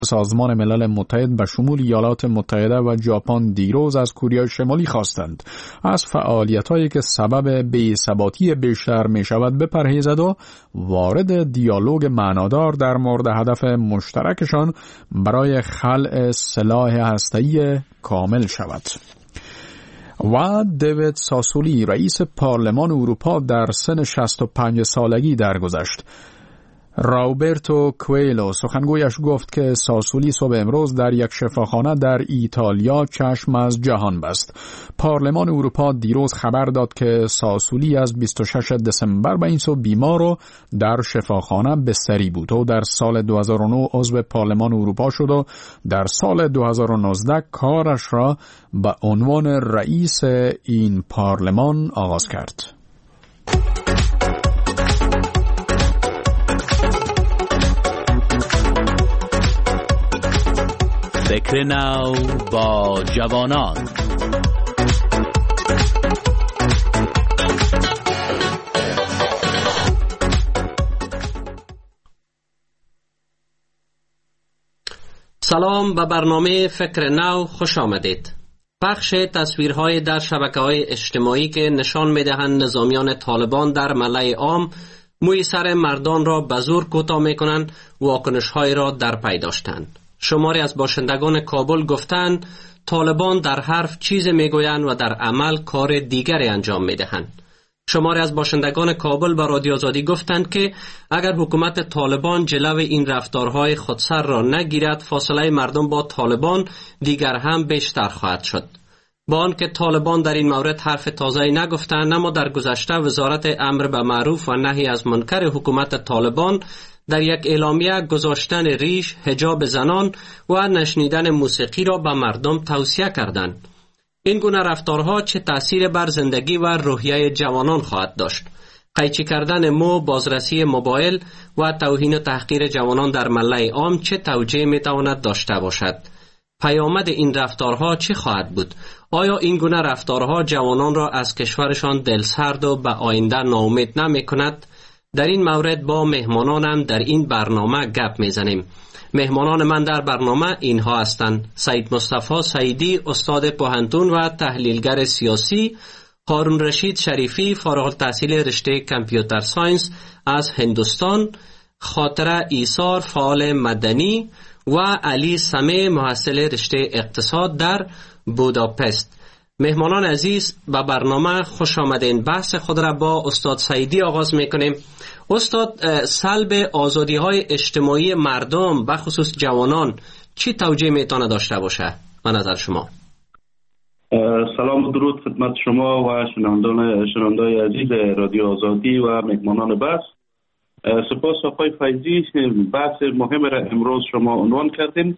سازمان ملل متحد به شمول ایالات متحده و ژاپن دیروز از کره شمالی خواستند از فعالیت‌هایی که سبب بی‌ثباتی بیشتر می‌شود بپرهیزد و وارد دیالوگ معنادار در مورد هدف مشترکشان برای خلع سلاح هسته‌ای کامل شود. و دیوید ساسولی رئیس پارلمان اروپا در سن 65 سالگی درگذشت. راوبرتو کوئلو سخنگویش گفت که ساسولی صبح امروز در یک شفاخانه در ایتالیا چشم از جهان بست. پارلمان اروپا دیروز خبر داد که ساسولی از 26 دسامبر به این سو بیمار و در شفاخانه بستری بود و در سال 2009 عضو پارلمان اروپا شد و در سال 2019 کارش را به عنوان رئیس این پارلمان آغاز کرد. فکر نو با جوانان. سلام، به برنامه فکر نو خوش آمدید. پخش تصویرهای در شبکه‌های اجتماعی که نشان می‌دهند نظامیان طالبان در ملأ عام موی سر مردان را به زور کوتاه می‌کنند، واکنش‌های را در پی داشتند. شماری از باشندگان کابل گفتند طالبان در حرف چیز میگویند و در عمل کار دیگری انجام میدهند. شماری از باشندگان کابل به رادیو آزادی گفتند که اگر حکومت طالبان جلو این رفتارهای خودسر را نگیرد، فاصله مردم با طالبان دیگر هم بیشتر خواهد شد. با آنکه طالبان در این مورد حرف تازه‌ای نگفتند، اما در گذشته وزارت امر به معروف و نهی از منکر حکومت طالبان در یک اعلامیه گذاشتن ریش، حجاب زنان و نشنیدن موسیقی را به مردم توصیه کردند. این گونه رفتارها چه تأثیر بر زندگی و روحیه جوانان خواهد داشت؟ قیچی کردن مو، بازرسی موبایل و توهین و تحقیر جوانان در ملأ عام چه توجیه میتواند داشته باشد؟ پیامد این رفتارها چه خواهد بود؟ آیا این گونه رفتارها جوانان را از کشورشان دلسرد و به آینده ناامید نمی‌کند؟ در این مورد با مهمانانم در این برنامه گپ میزنیم. مهمانان من در برنامه اینها هستند: سید مصطفی سعیدی، استاد پوهنتون و تحلیلگر سیاسی، هارون رشید شریفی، فارغ التحصیل رشته کامپیوتر ساینس از هندوستان، خاطره ایثار، فعال مدنی و علی سمه، محصل رشته اقتصاد در بوداپست. مهمانان عزیز، به برنامه خوش آمدین. بحث خود را با استاد سعیدی آغاز میکنیم. استاد، سلب آزادی‌های اجتماعی مردم به خصوص جوانان چی توجیه میتونه داشته باشه به نظر شما؟ سلام و درود خدمت شما و شنوندگان عزیز رادیو آزادی و مهمانان بحث. سپاس آقای فیضی، بحث مهم را امروز شما عنوان کردین.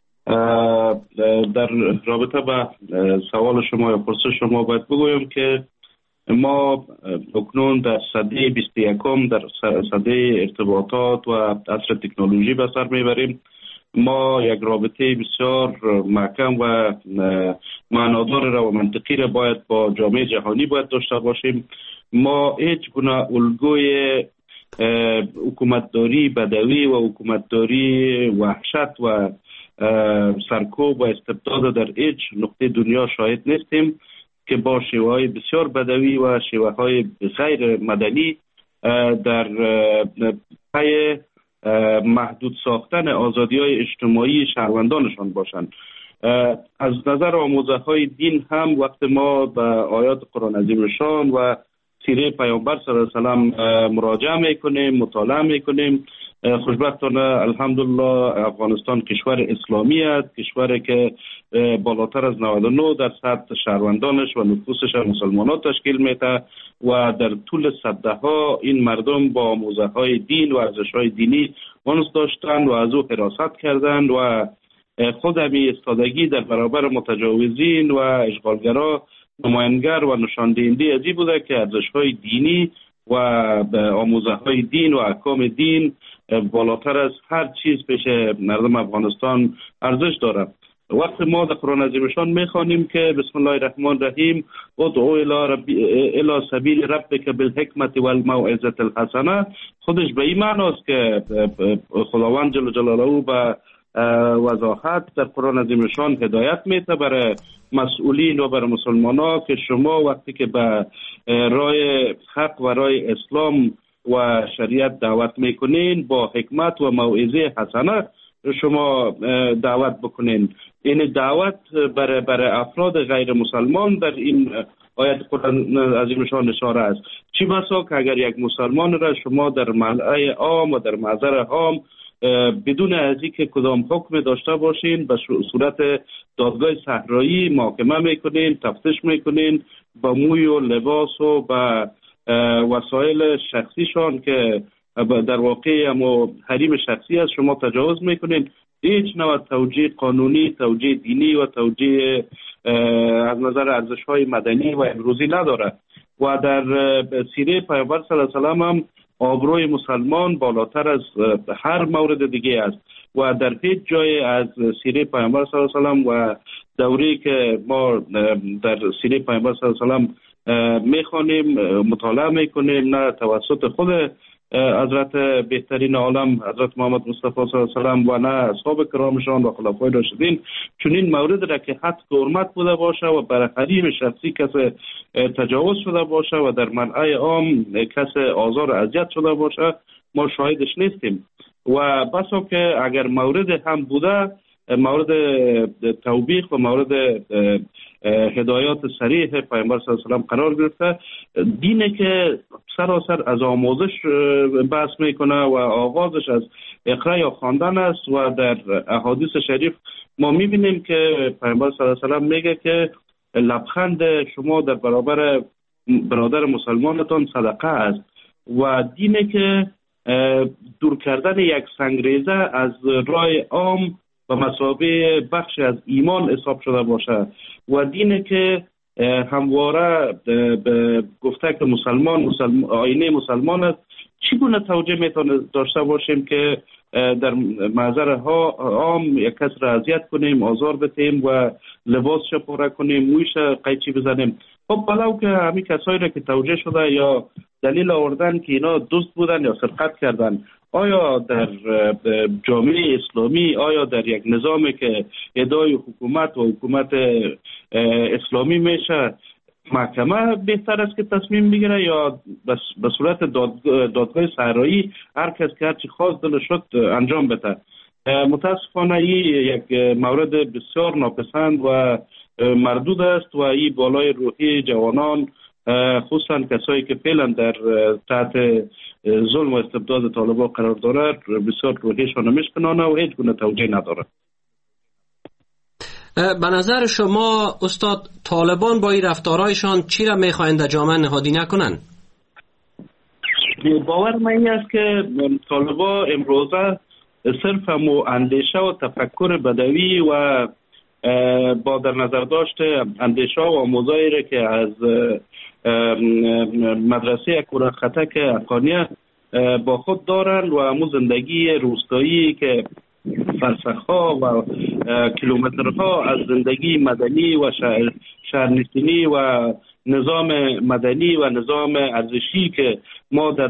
در رابطه با سوال شما یا پرسش شما باید بگویم که ما اکنون در سده 21 در سده ارتباطات و عصر تکنولوژی به سر میبریم. ما یک رابطه بسیار محکم و معنادار و منطقی را باید با جامعه جهانی باید داشته باشیم. ما هیچ گونه الگوی حکومتداری بدوی و حکومتداری وحشت و سرکوب و استبداد در هیچ نقطه دنیا شاهد نیستیم که با شیوه‌های بسیار بدوی و شیوه‌های غیر مدنی در پی محدود ساختن آزادی‌های اجتماعی شهروندانشان باشند. از نظر آموزه‌های دین هم وقت ما به آیات قرآن عظیم شان و سیره پیامبر صلی الله علیه و سلم مراجعه میکنیم، مطالعه میکنیم، خوشبختانه الحمدلله افغانستان کشور اسلامی است، کشوری که بالاتر از 99% شهروندانش و نفوسش مسلمانان تشکیل میده و در طول سده‌ها این مردم با آموزه‌های دین و ارزش‌های دینی انس داشتند و از او حراست کردند و خود همین ایستادگی در برابر متجاوزین و اشغالگرا نمایانگر و نشان دهنده ازی بوده که ارزش‌های دینی و آموزه‌های دین و احکام دین بالاتر از هر چیز پیش مردم افغانستان ارزش داره. وقت ما در قرآن عظیمشان میخوانیم که بسم الله الرحمن الرحیم ادعو الی سبیل ربک بالحکمت والموعظة الحسنه، خودش به این معناست که خداوند جل جلاله به وضاحت در قرآن عظیم شان هدایت میده برای مسئولین و برای مسلمان ها که شما وقتی که به راه حق و راه اسلام و شریعت دعوت میکنین با حکمت و موعظه حسنه شما دعوت بکنین. این دعوت برای افراد غیر مسلمان در این آیت قرآن عظیم شان اشاره است. چی بسا که اگر یک مسلمان را شما در ملأ عام و در محضر عام بدون از اینکه کدام حکم داشته باشین به صورت دادگاه صحرایی محاکمه میکنین، تفتیش میکنین، با موی و لباس و با وسایل شخصیشان که در واقع اما حریم شخصی است شما تجاوز میکنین. هیچ نوع توجیه قانونی، توجیه دینی و توجیه از نظر ارزش‌های مدنی و امروزی نداره و در سیره پیامبر صلی الله علیه و سلم هم آبروی مسلمان بالاتر از هر مورد دیگه است و در هیچ جای از سیره پیامبر صلی الله علیه و سلم و دوری که ما در سیره پیامبر صلی الله علیه و سلم میخوانیم مطالعه میکنیم نه توسط خود حضرت بهترین عالم حضرت محمد مصطفی صلی الله علیه و سلم و نه اصحاب کرامشان و خلفای راشدین چنین مورد را که حد حرمت بوده باشه و برای حریم شخصی کسی تجاوز شده باشه و در ملأ عام کسی آزار و اذیت شده باشه ما شاهدش نیستیم و بسا که اگر مورد هم بوده مورد توبیخ و مورد هدایات صریح پیامبر صلی الله علیه و سلم قرار گرفته. دینه که سراسر از آموزش بحث میکنه و آغازش از اقرا یا خواندن است و در احادیث شریف ما میبینیم که پیامبر صلی الله علیه و سلم میگه که لبخند شما در برابر برادر مسلمانتان صدقه است و دینه که دور کردن یک سنگریزه از راه عام و مثابه بخش از ایمان حساب شده باشه و دینه که همواره به گفته که مسلمان آینه مسلمان است. چگونه توجه میتونه داشته باشیم که در محضر عام یک کس را اذیت کنیم، آزار بدیم و لباسش پاره کنیم، مویش قیچی بزنیم؟ خب بلاو که همین کسایی را که توجه شده یا دلیل آوردن که اینا دزد بودن یا سرقت کردن، آیا در جامعه اسلامی، آیا در یک نظامی که ادعای حکومت و حکومت اسلامی میشه محکمه بهتر است که تصمیم بگیره یا به صورت دادگاه صحرایی هر کس که هرچی خواست دلش شد انجام بده؟ متاسفانه این یک مورد بسیار ناپسند و مردود است و این بالای روحی جوانان خصوصا کسایی که فعلا در تحت ظلم و استبداد طالبان قرار داره بسیار روحیشان نمیشکنانه و هیچ گونه توجیه نداره. به نظر شما استاد طالبان با این رفتارهایشان چی را میخواهند در جامعه نهادی نکنن؟ باور من این است که طالبان امروزه صرف اندیشه و تفکر بدوی و با در نظر داشته اندیشه و آموزایی را که از مدرسه کورخطک افغانیه با خود دارن و همون زندگی روستایی که فرسخ‌ها و کیلومترها از زندگی مدنی و شهرنشینی و نظام مدنی و نظام ارزشی که ما در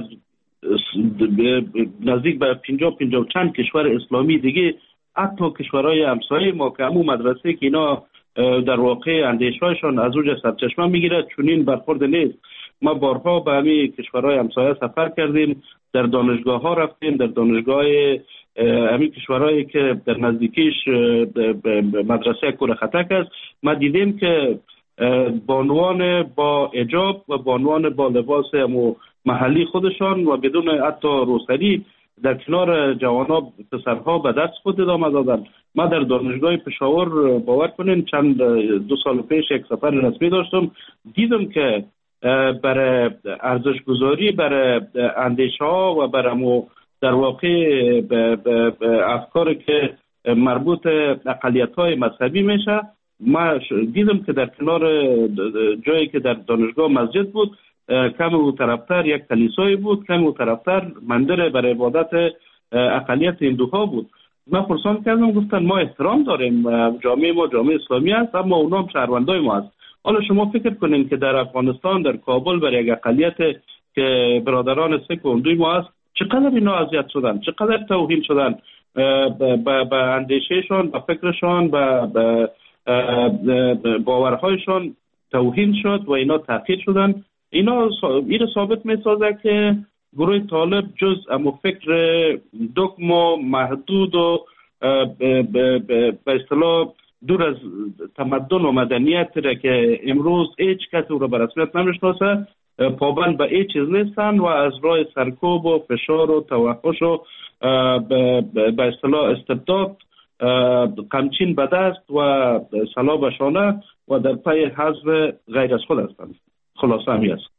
نزدیک به 50 چند کشور اسلامی دیگه حتی کشورهای همسایه ما که همون مدرسه که اینا در واقع اندیشهایشان از اوج سرچشمه میگیره چنین برخورد نیست. ما بارها به همین کشورهای همسایه سفر کردیم، در دانشگاه ها رفتیم، در دانشگاه همین کشورهایی که در نزدیکیش مدرسه کورخطک است ما دیدیم که بانوان با حجاب و بانوان با لباس محلی خودشان و بدون حتی روسری در کنار جوانان پسرها به درس خود ادامه دادن. ما در دانشگاه پشاور باور کنین چند 2 سال پیش یک سفر رسمی داشتم، دیدم که برای ارزش گذاری برای اندیشه ها و برای در واقع افکار که مربوط اقلیت های مذهبی میشه، ما دیدم که در کنار جایی که در دانشگاه مسجد بود کم او طرفتر یک کلیسایی بود، کم او طرفتر مندر برای عبادت اقلیت هندوها بود. من پرسان کردم، گفتن ما احترام داریم، جامعه ما جامعه اسلامی است اما اونا هم شهروندای ما است. حالا شما فکر کنین که در افغانستان در کابل برای یک اقلیت که برادران سیک و هندوی ما است چقدر اینا اذیت شدن، چقدر توهین شدن به اندیشهشان، به فکرشان، به باورهایشان توهین شد و اینا تحقیر شدن. اینا ثابت می سازه که گروه طالب جز امو فکر دکم و محدود و به اصطلاح دور از تمدن و مدنیت را که امروز هیچ کسی رو به رسمیت نمیشناسه، پابند به هیچ چیز نیستن و از راه سرکوب و فشار و توحش و به اصطلاح استبداد قمچین به دست و سلا به شانه و در پی حذف غیر از خود هستند. خلاصه همی است.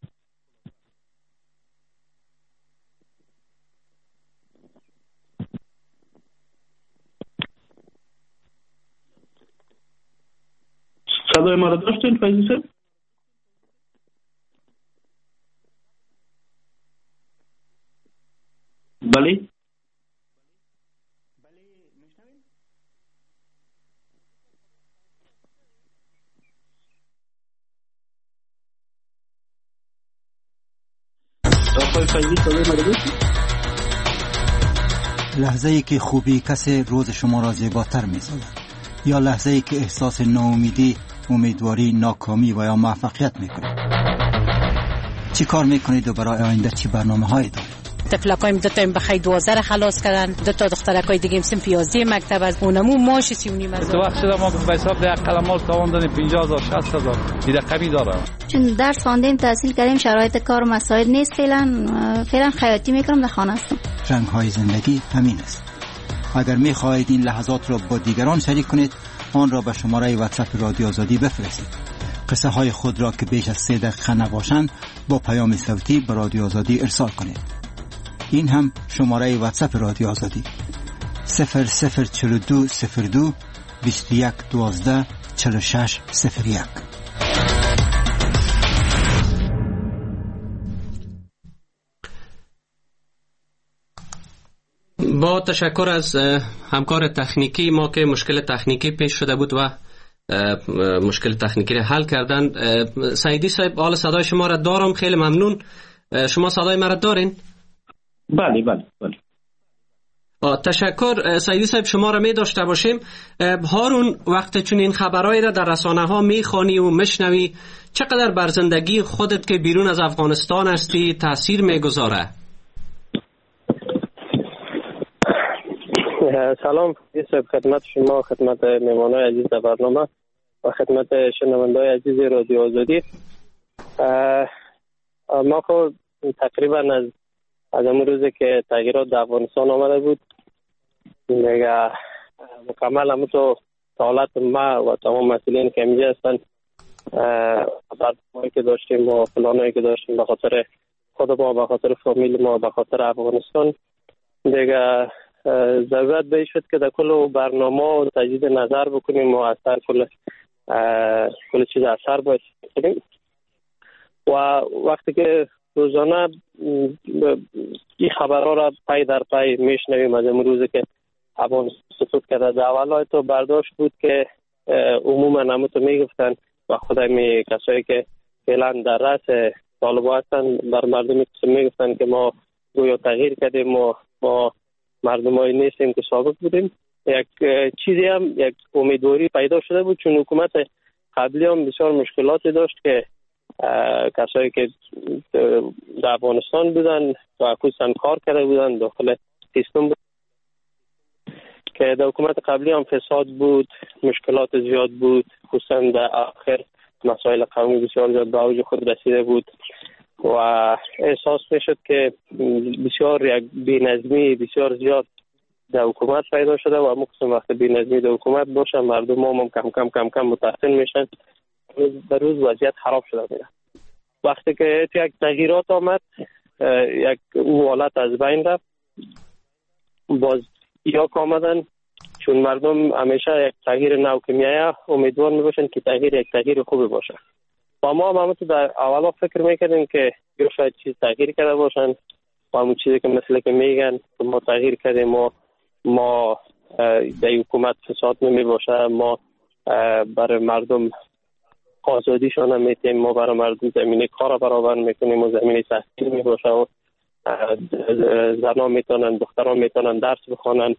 صدای ما را داشتین فیضی صاحب؟ بله؟ لحظه ای که خوبی کسی روز شما را زیباتر می سازد، یا لحظه ای که احساس ناامیدی، امیدواری، ناکامی و یا موفقیت می کنید. چی کار می کنید و برای آینده چی برنامه هایی دارید؟ تفلکایم دو تا بخای 12 خلاص کردن، دو تا دخترکای دیگه سن 11 مکتب از اونمو ماش 39 از تو وقت شده ما به حساب ده قلمال تاوان دادیم 50000 60000 دیگه کمی داره. چون درس خواندیم، تحصیل کردیم، شرایط کار مساعد نیست. فعلا خیاطی میکنم، در خانه هستم. رنگ های زندگی همین است. اگر می خواهید این لحظات را با دیگران شریک کنید، آن را به شماره واتساپ رادیو آزادی بفرستید. قصه های خود را که بیش از 3 دقیقه نباشند با پیام صوتی به رادیو آزادی ارسال کنید. این هم شماره واتساپ رادیو آزادی 004202 2112 4601. با تشکر از همکار تکنیکی ما که مشکل تکنیکی پیش شده بود و مشکل تکنیکی را حل کردن. سعیدی صاحب، حال صدای شما را دارم، خیلی ممنون. شما صدای ما را دارین؟ بله بله بله. تشکر سعیدی صاحب، شما را می داشته باشیم. هارون، وقتی چون این خبرهای را در رسانه ها می خوانی و مشنوی، چقدر بر زندگی خودت که بیرون از افغانستان هستی تاثیر می گذاره؟ سلام خدمت شما، خدمت مهمانای عزیز در برنامه و خدمت شنونده‌های عزیز رادیو آزادی. ما خود تقریبا از اون روزی که تغییرات در افغانستان آمده بود دیگه مکمل همون تو حالت ما و تمام مسئولین که اینجا هستن برنامه‌ای که داشتیم و پلانایی که داشتیم به خاطر خود ما، به خاطر فامیل ما، به خاطر افغانستان، دیگه ضرورت به شد که در کل برنامه و تجدید نظر بکنیم و اثر کل چیز اثر باید کنیم. و وقتی که روزانه این خبرها را پای در پای میشنویم از امروزی که افغانستان سقوط کرده، در اول تو برداشت بود که عموما همونطور میگفتن و خودمی کسایی که فعلا در رأس طالبان هستن بر مردمی میگفتن که ما گویا تغییر کردیم و ما مردمایی نیستیم که سابق بودیم. یک چیزی هم، یک امیدواری پیدا شده بود، چون حکومت قبلی هم بسیار مشکلاتی داشت که کسایی که در افغانستان بودن و خصوصا کار کرده بودن داخل سیستم بود که در حکومت قبلی هم فساد بود، مشکلات زیاد بود، خصوصا در آخر مسائل قومی بسیار زیاد به اوج خود رسیده بود و احساس میشد که بسیار یک بی‌نظمی بسیار زیاد در حکومت پیدا شده و مخصوصا وقتی بی‌نظمی در حکومت باشه مردم هم کم کم متحسن میشن، در روز وضعیت خراب شده میره. وقتی که یک تغییرات آمد، یک حالت از بین رفت، باز یا آمدن، چون مردم همیشه یک تغییر نو که میایه امیدوار میباشن که یک تغییر خوبی باشه. و ما هم در اولا فکر میکردیم که یا شاید چیز تغییر کرده باشن و همون چیزی که مثل که میگن ما تغییر کردیم و ما در حکومت فساد نمی باشه، ما برای مردم آزادیشان هم میتیم، ما برای مردم زمینه کار برابر میکنیم و زمینه تحصیل می باشه و زنان میتونن، دختران میتونن درس بخوانن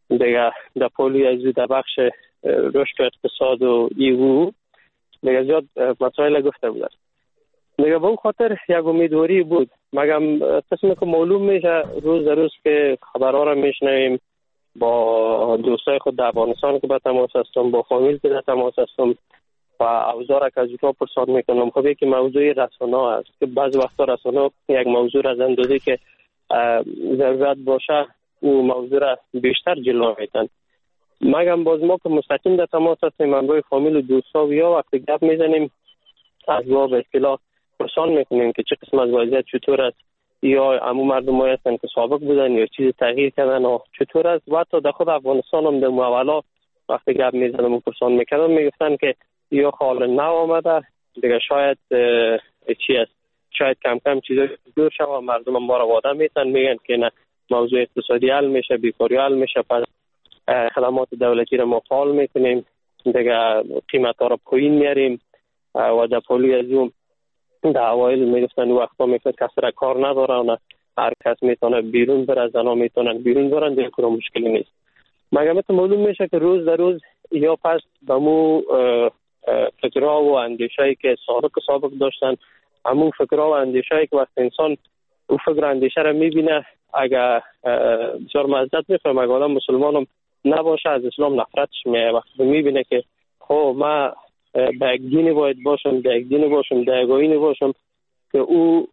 دیگه در پولی از در بخش رشد اقتصاد و ایو دیگه زیاد مسائل گفته بودن. دیگه به اون خاطر یک امیدواری بود. مگم قسمی که معلوم میشه روز در روز که خبرها را میشنویم، با دوستای خود در افغانستان که به تماس هستم، با فامیل که در تماس هستم و اوضاع که از اونها پرسان میکنم. خب یکی موضوع رسانه است که بعض وقتا رسانه یک موضوع را از اندازه که ضرورت باشه او موضوع را بیشتر جلو میتن. مگم باز ما که مستقیم در تماس هستیم، من روی فامیل و دوستا و یا وقتی گپ میزنیم از با به اصطلاح پرسان میکنیم که چه قسم از وضعیت چطور است، یا عمو مردم های هستن که سابق بودن یا چیز تغییر کردن و چطور است. و حتی در خود افغانستان هم در مولا وقتی گپ میزنم و پرسان میکردم میگفتن که یا حال نو آمده دیگه، شاید چی است، شاید کم کم چیزا دور شد و مردم ما را وعده میتن، میگن که نه موضوع اقتصادی حل میشه، بیکاری حل میشه، پس خدمات دولتی را ما فعال میکنیم، دیگه قیمت ها را پایین میاریم. و در پولی از اون در اوایل میگفتن وقتا میگفتن کسی را کار نداره و هر کس میتونه بیرون بره، زنا میتونن بیرون برن، دیگه کنه مشکلی نیست. مگه معلوم میشه که روز در روز یا پس به مو فکرها و اندیشه‌ای که سابق داشتن، همون فکرها و اندیشه‌ای که وقت انسان او فکر اندیشه را میبینه، اگر بسیار معذرت میخوام اگر آدم مسلمانم نباشه از اسلام نفرتش میه. وقتی میبینه که خب من به یک دینی باید باشم، به یک دینی باشم، به یک آیینی باشم که او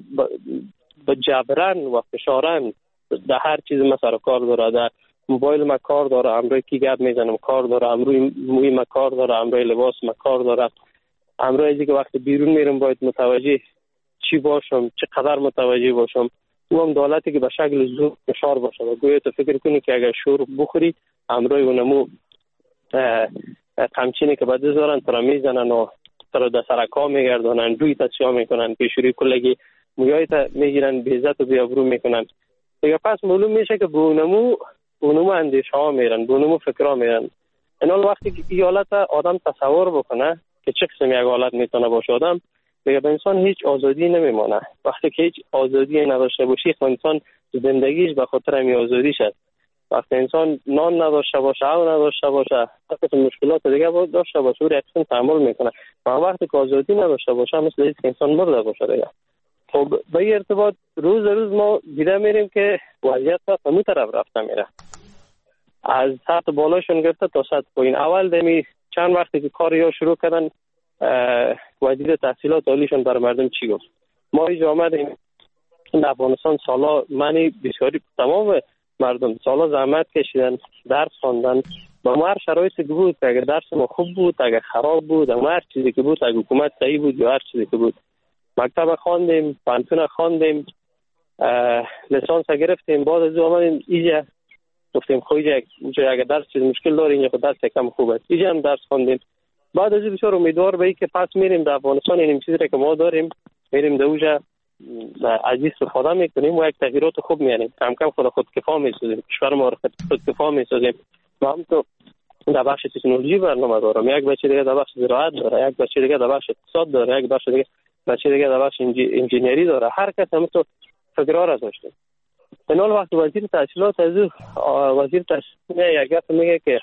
به جبران و فشارن در هر چیز ما سر کار داره، در موبایل ما کار داره، امروی کی گپ میزنم کار داره، امروی موی ما کار داره، امروی لباس ما کار داره، امروی دیگه وقتی بیرون میرم باید متوجه چی باشم، چقدر متوجه باشم. او هم دولتی که به شکل زور فشار باشه و گویا تو فکر کنی که اگر شور بخوری امروی اونمو قمچینی که بده زارن ترا میزنن و ترا در سرکا میگردانن، روی تسیا میکنن، پیشوری کلگی مویای تا میگیرن، بیزت و بیابرو میکنن. دیگه پس معلوم میشه که به اونمو اندیشه ها میرن، به اونمو فکرها میرن. اینال وقتی که این حالت آدم تصور بکنه که چه قسم یک حالت میتونه باشه آدم، دیگه به انسان هیچ آزادی نمیمونه. وقتی که هیچ آزادی نداشته باشی انسان زندگیش به خاطر همین آزادی شد. وقتی انسان نان نداشته باشه، او نداشته باشه، حتی مشکلات دیگه باید داشته باشه، او ریاکشن تحمل میکنه. و وقتی که آزادی نداشته باشه مثل اینکه انسان مرده باشه دیگه. خب به این ارتباط روز روز ما دیده میریم که وضعیت به همون طرف رفته میره، از سطح بالاشون گرفته تا سطح پایین. اول دمی چند وقتی که کار یا شروع کردن وزیر تحصیلات عالیشون برای مردم چی گفت؟ ما اینجا آمدیم در افغانستان سالا، منی بسیاری تمام مردم سالا زحمت کشیدن، درس خواندن، با هر شرایطی که بود، اگر درس ما خوب بود، اگر خراب بود، هر چیزی که بود، اگر حکومت صحیح بود یا هر چیزی که بود، مکتب خواندیم، پانتون خواندیم، لیسانس گرفتیم، بعد از اومدیم اینجا گفتیم خب اینجا اگر درس چیز مشکل داره، اینجا خود درس کم خوب است، اینجا هم درس خواندیم. بعد از بسیار امیدوار به که پس میریم در افغانستان این چیزی را که ما داریم میریم در اونجا از استفاده میکنیم و یک تغییرات خوب میاریم، کم کم خودکفا میسازیم، کشور ما را خودکفا میسازیم. ما هم تو در بخش تکنولوژی برنامه دارم، یک بچه دیگه در بخش زراعت داره، یک بچه دیگه در بخش اقتصاد داره، یک بچه دیگه در بخش انجینری داره. هر کس هم تو فکرها را داشته. اینال وقت وزیر تحصیلات از وزیر تحصیلات یک گفت میگه که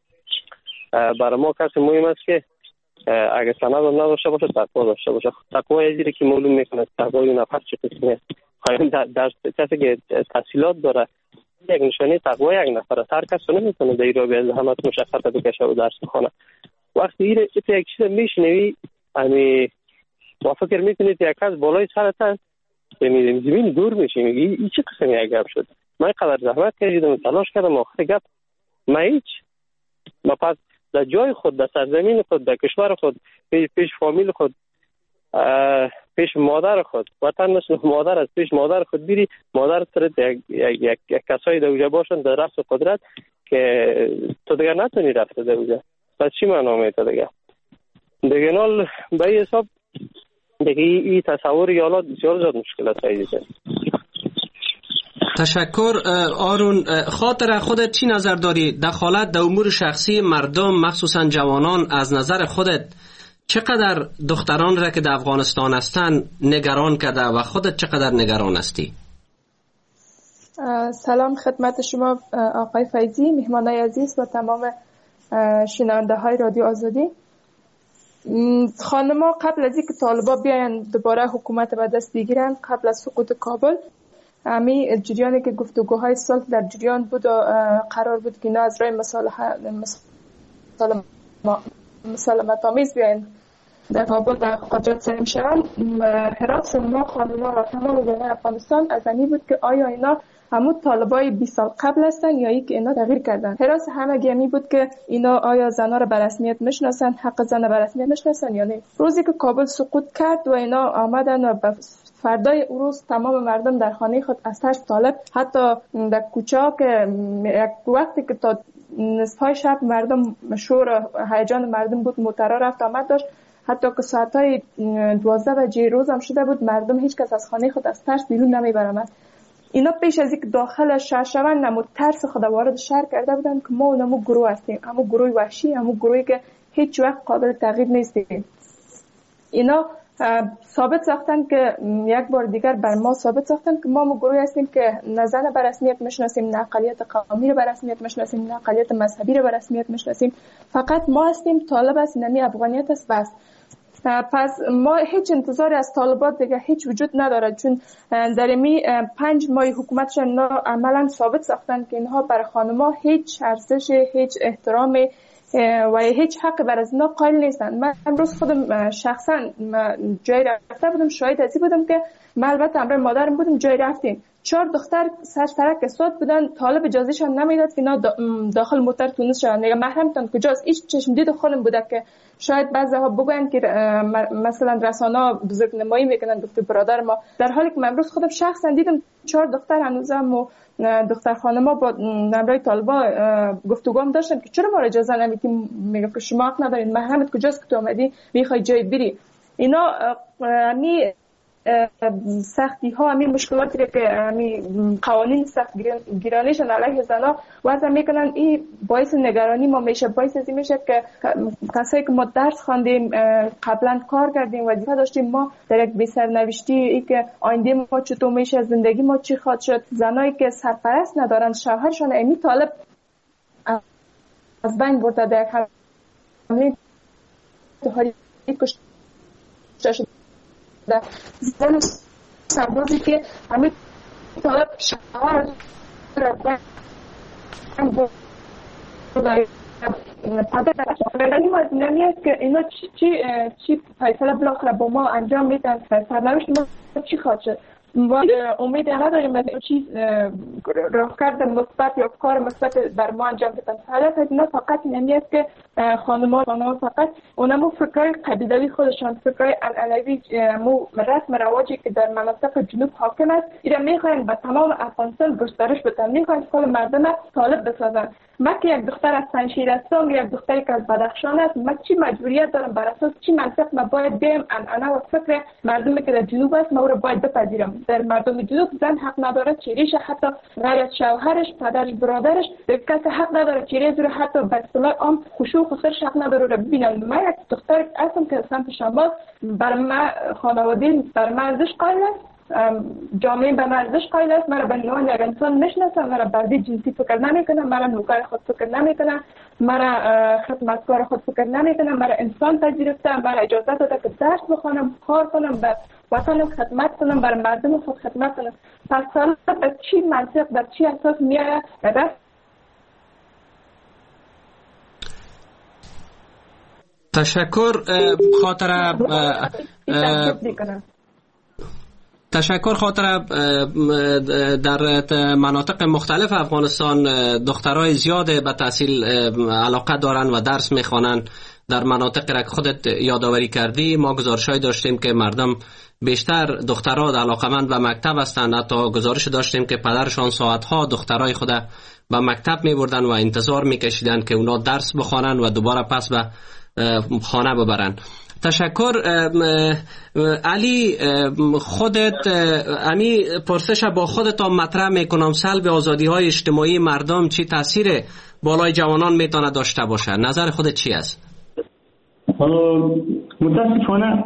برای ما کسی مهم است که اگر سند نداشته باشه تقوا داشته باشه. تقوا یه که معلوم میکنه تقوای نفر چه قسمه. در کسی که تحصیلات داره یک نشانه تقوا یک نفر است. هر کس نمیتونه در ایران به زحمت مشقت بکشه و درس بخونه. وقتی یک چیز میشنوی یعنی با فکر میکنید یک کس بالای سرت است، میبینیم زمین دور میشه، میگی این چه قسم یک گپ شد؟ من قدر زحمت کشیدم، تلاش کردم، آخر گپ ما هیچ. ما پس در جای خود، در سرزمین خود، در کشور خود، پیش فامیل خود، پیش مادر خود، وطن مثل مادر است، پیش مادر خود بیری، مادر ترد یک کسایی در اوجه باشن در رفت قدرت که تو دیگه نتونی رفته در اوجه. پس چی معنا میده دیگه؟ دیگه نال به این حساب دیگه این تصور یالات بسیار زیاد مشکلات هاییده. تشکر آرون. خاطر خودت چی نظر داری؟ دخالت در امور شخصی مردم مخصوصا جوانان از نظر خودت چقدر دختران را که در افغانستان هستن نگران کرده و خودت چقدر نگران هستی؟ سلام خدمت شما آقای فیضی، مهمانای عزیز و تمام شنونده های رادیو آزادی. خانما قبل از اینکه طالبا بیاین دوباره حکومت به دست بگیرن، قبل از سقوط کابل، همین جریانی که گفتگوهای صلح در جریان بود و قرار بود که اینا از راه مسالمت آمیز بیاین در کابل در قدرت سریم شوند، حراس ما خانما و تمام جامعه افغانستان از این بود که آیا اینا همون طالبای 20 سال قبل هستن یا ای که اینا تغییر کردن. حراس همه گمی بود که اینا آیا زنها را به رسمیت میشناسن، حق زن به رسمیت میشناسن یا نه. روزی که کابل سقوط کرد و اینا آمدن و فردای روز تمام مردم در خانه خود از ترس طالب، حتی در کوچه ها که وقتی که تا نصفهای شب مردم شور هیجان مردم بود، موترها رفت آمد داشت، حتی که ساعتهای 12 بجه روز هم شده بود، مردم هیچ کس از خانه خود از ترس بیرون نمیبرند. اینا پیش از اینکه داخل شهر شوند نمو ترس خود وارد شهر کرده بودن که ما نمو گروه هستیم، همون گروه وحشی، همون گروهی که هیچ وقت قابل تغییر نیستیم. اینا ثابت ساختن که یک بار دیگر بر ما ثابت ساختن که ما گروهی هستیم که نه زن به رسمیت میشناسیم، نه اقلیت قومی رو به رسمیت میشناسیم، نه اقلیت مذهبی رو به رسمیت میشناسیم. فقط ما هستیم، طالب است، نمی افغانیت است بس. پس ما هیچ انتظاری از طالبات دیگه هیچ وجود نداره، چون در این 5 ماه حکومتشان عملا ثابت ساختن که اینها برای خانم‌ها هیچ ارزش، هیچ احترام و هیچ حق بر از اینا قائل نیستن. من امروز خودم شخصا جای رفته بودم، شاهد ازی بودم که من البته همراه مادرم بودم، جای رفتیم 4 دختر سر سرک اسود بودن، طالب اجازهشان نمیداد که اینا داخل موتر تونس شدن. دیگه محرمتان کجاست؟ هیچ چشم دید خودم بوده که شاید بعضی‌ها بگن که مثلا رسانه‌ها بزرگ نمایی میکنن گفته برادر ما، در حالی که من امروز خودم شخصا دیدم 4 دختر هنوزم و دختر خانم‌ها با نمرای طالبا گفتگو داشتن که چرا ما اجازه نمیدیم، میگه که شما حق ندارید، محرمت کجاست که تو اومدی میخوای جای بری. اینا می سختی ها، همین مشکلاتی که همین قوانین سخت گیرانیشون علیه زنها وضع میکنن، این باعث نگرانی ما میشه، باعث ازی میشه که کسایی که ما درس خواندیم، قبلا کار کردیم، وظیفه داشتیم، ما در یک بی‌سرنوشتی ای که آینده ما چطور میشه، زندگی ما چی خواهد شد، زنایی که سرپرست ندارن، شوهرشون امی طالب از بین برده در یک حمله تحریک کشته شده. زن سربازی که همه طالب شهر نمیاد که اینا چی فیصله بالاخره با ما انجام میدن، سرنوشت ما چی خواهد شد. امید نداریم از این چیز راهکرد مثبت یا کار مثبت بر ما انجام بدن. حالت اینا فقط نمیاد که خانم‌ها فقط اونمو فکرای قبیلوی خودشان، فکرای علوی، مو رسم رواجی که در مناطق جنوب حاکم است، اینا میخواین به تمام افغانستان گسترش بدن، میخواین کل مردم طالب بسازن. من که یک دختر از پنجشیر هستم، یک دختری که از بدخشان است، من چی مجبوریت دارم، بر اساس چی منطق من باید بیم انا و فکر مردمی که در جنوب است ما رو باید بپذیرم؟ در مردم جنوب زن حق نداره چیریش، حتی غیر از شوهرش، پدرش، برادرش، کسی حق نداره چیریش رو، حتی به اصطلاح عام خشوع خسرش حق نداره رو ببینم. من یک دختر هستم که سمت شمال، بر من خانواده بر من ارزش قائل است، جامعه به من ارزش قائل است، مرا به عنوان یک انسان میشناسه، مرا بردی جنسی فکر نمیکنه، مرا نوکر خود فکر نمیکنه، مرا خدمتکار خود فکر نمیکنه، مرا انسان پذیرفته، مرا اجازه داده که درس بخونم، کار کنم، به وطنم خدمت کنم، برای مردم خود خدمت کنم. پس حالا به چی منطق، در چی اساس میآید تشکر خاطر در مناطق مختلف افغانستان دخترای زیاد به تحصیل علاقه دارن و درس میخوانن. در مناطق را که خودت یادآوری کردی ما گزارشای داشتیم که مردم بیشتر دخترها علاقمند به مکتب هستند. حتی گزارش داشتیم که پدرشان ساعتها دخترای خود به مکتب می بردن و انتظار میکشیدن که اونا درس بخوانن و دوباره پس به خانه ببرن. تشکر. علی، خودت امی پرسش با خودت مطرح میکنم، سلب آزادی های اجتماعی مردم چی تاثیر بالای جوانان میتونه داشته باشه؟ نظر خودت چی است؟ متاسفانه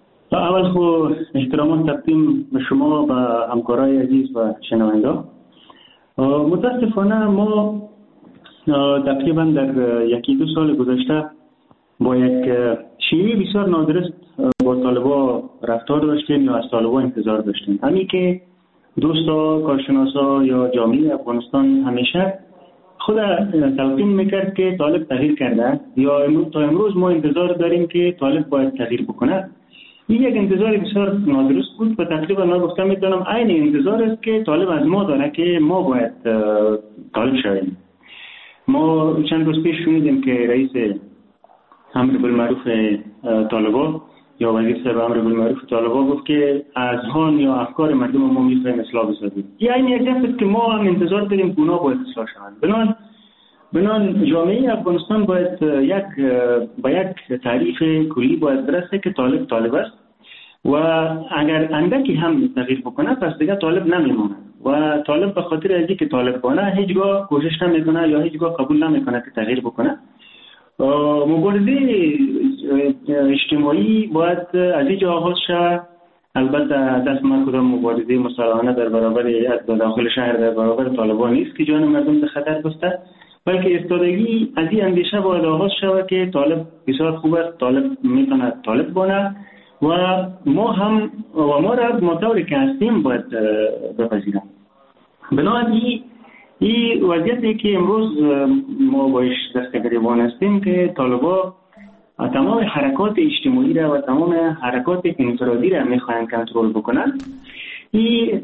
اول خو احترامات تقدیم به شما و همکارای عزیز و شنونده. متاسفانه ما تقریبا در یکی دو سال گذشته با یک شیوه بسیار نادرست با طالبا رفتار داشتیم یا از طالبا انتظار داشتیم. همین که دوستا، کارشناسا یا جامعه افغانستان همیشه خود تلقین میکرد که طالب تغییر کرده یا تا امروز ما انتظار داریم که طالب باید تغییر بکنه. این یک انتظار بسیار نادرست بود و تقریبا من گفتم میتونم عین انتظار است که طالب از ما داره که ما باید طالب شویم. ما چند روز پیش شنیدیم که رئیس امر بالمعروف طالبا یا وزیر صاحب امر بالمعروف طالبا گفت که اذهان یا افکار مردم ما میخوایم اصلاح بسازیم. یعنی یک دفعه که ما هم انتظار داریم که اونا باید اصلاح شوند. بنان جامعه افغانستان باید با یک تعریف کلی باید برسه که طالب است و اگر اندکی هم تغییر بکنه پس دیگه طالب نمیمونه و طالب به خاطر از اینکه طالب بانه هیچگاه کوشش نمیکنه یا هیچگاه قبول نمیکنه که تغییر بکنه. مبارزه اجتماعی باید از اینجا آغاز شود. البته دست ما کدام مبارزه مسلحانه در برابر داخل شهر در برابر طالبان نیست که جان مردم به خطر بسته، بلکه ایستادگی از این اندیشه باید آغاز شود که طالب بسیار خوب است، طالب میتونه طالب بانه و ما را مطوری که هستیم باید بپذیریم. بنابراین این وضعیتی که امروز ما باش دست گریبان هستیم که طالبا تمام حرکات اجتماعی را و تمام حرکات انفرادی را میخواهند کنترل بکنن. این